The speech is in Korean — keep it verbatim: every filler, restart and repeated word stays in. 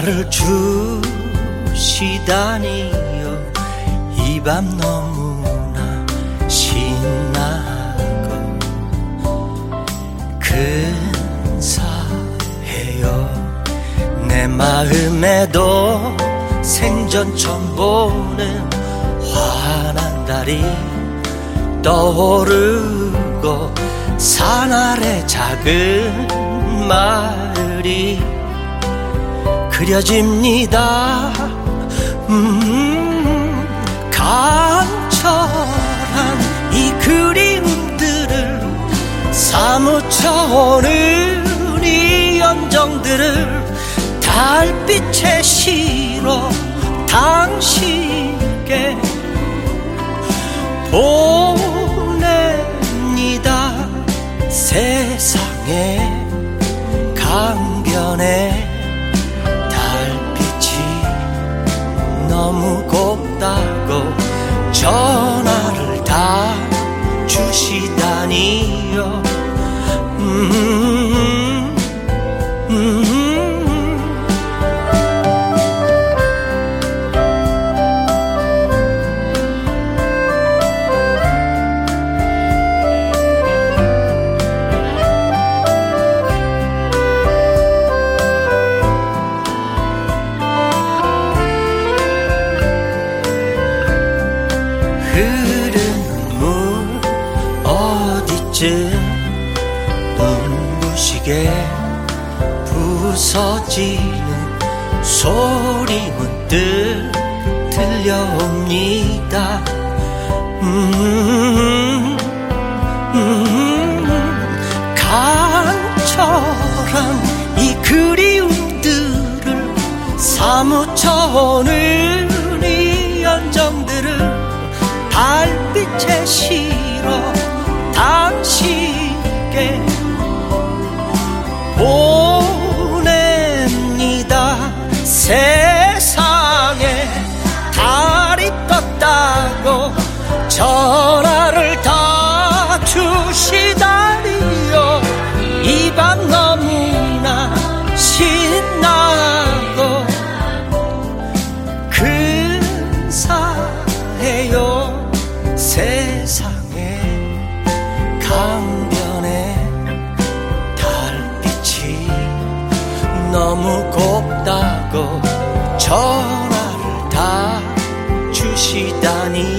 전화를 주시다니요. 이 밤 너무나 신나고 근사해요. 내 마음에도 생전 처음 보는 환한 달이 떠오르고 산 아래 작은 마을이 그려집니다. 음, 간절한 이 그리움들을 사무쳐오는 이 연정들을 달빛에 실어 당신께 보냅니다. 세상에 강변에 달빛이 너무 곱다고 전화를 다 주시다니요. 음, 음. 눈부시게 부서지는 소리 문득 들려옵니다. 음, 음, 간절한 이 그리움들을 사무쳐오는 이 연정들을 달빛에 실어 당신께 보냅니다. 세상에 달이 떴다고 전화를 다 주시다니요. 이 밤 너무나 신나고 근사해요. 세상에 강변에 달빛이 너무 곱다고 전화를 다 주시다니